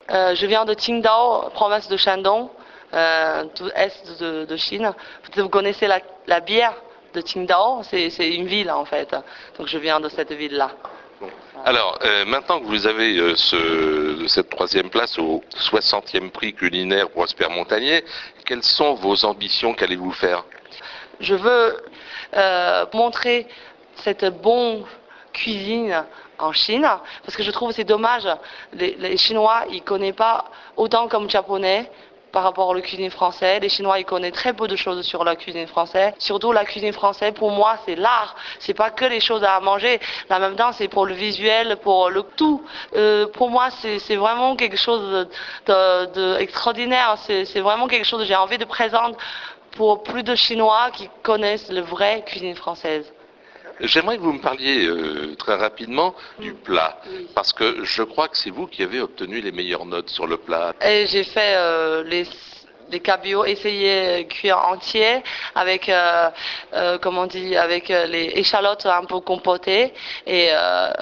Je viens de Qingdao, province de Shandong, tout est de Chine. Peut-être vous connaissez la bière de Qingdao, c'est une ville en fait. Donc je viens de cette ville-là. Alors, maintenant que vous avez cette troisième place au 60e prix culinaire Prosper Montagnier, quelles sont vos ambitions? Qu'allez-vous faire? Je veux montrer cette bonne cuisine en Chine, parce que je trouve que c'est dommage, les Chinois, ils ne connaissent pas autant comme les Japonais par rapport à la cuisine française. Les Chinois, ils connaissent très peu de choses sur la cuisine française. Surtout la cuisine française, pour moi, c'est l'art. C'est pas que les choses à manger. En même temps, c'est pour le visuel, pour le tout. Pour moi, c'est vraiment quelque chose d'extraordinaire. C'est vraiment quelque chose que j'ai envie de présenter pour plus de Chinois qui connaissent la vraie cuisine française. J'aimerais que vous me parliez très rapidement du plat, Oui. parce que je crois que c'est vous qui avez obtenu les meilleures notes sur le plat. Et j'ai fait les cabiots, essayer cuire entier avec, comment on dit, avec les échalotes un peu compotées et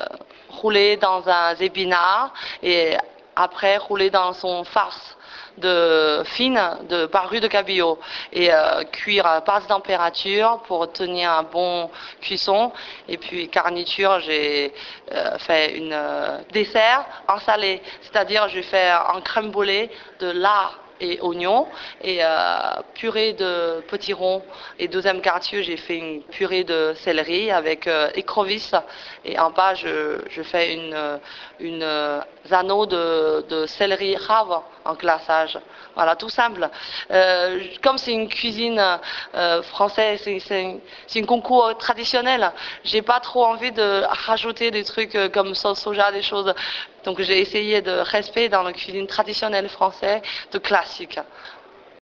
rouler dans un épinard et après rouler dans son farce de fine de parure de cabillaud et cuire à basse température pour tenir un bon cuisson. Et puis garniture, j'ai fait une dessert en salé, c'est-à-dire j'ai fait un crème brûlée de lard et oignons et purée de petits ronds. Et deuxième garniture, j'ai fait une purée de céleri avec écrevisse et en bas je fais une anneau de céleri rave en glaçage. Voilà, tout simple. Comme c'est une cuisine française, c'est un concours traditionnel. J'ai pas trop envie de rajouter des trucs comme sauce soja, des choses. Donc j'ai essayé de rester dans la cuisine traditionnelle française, de classique.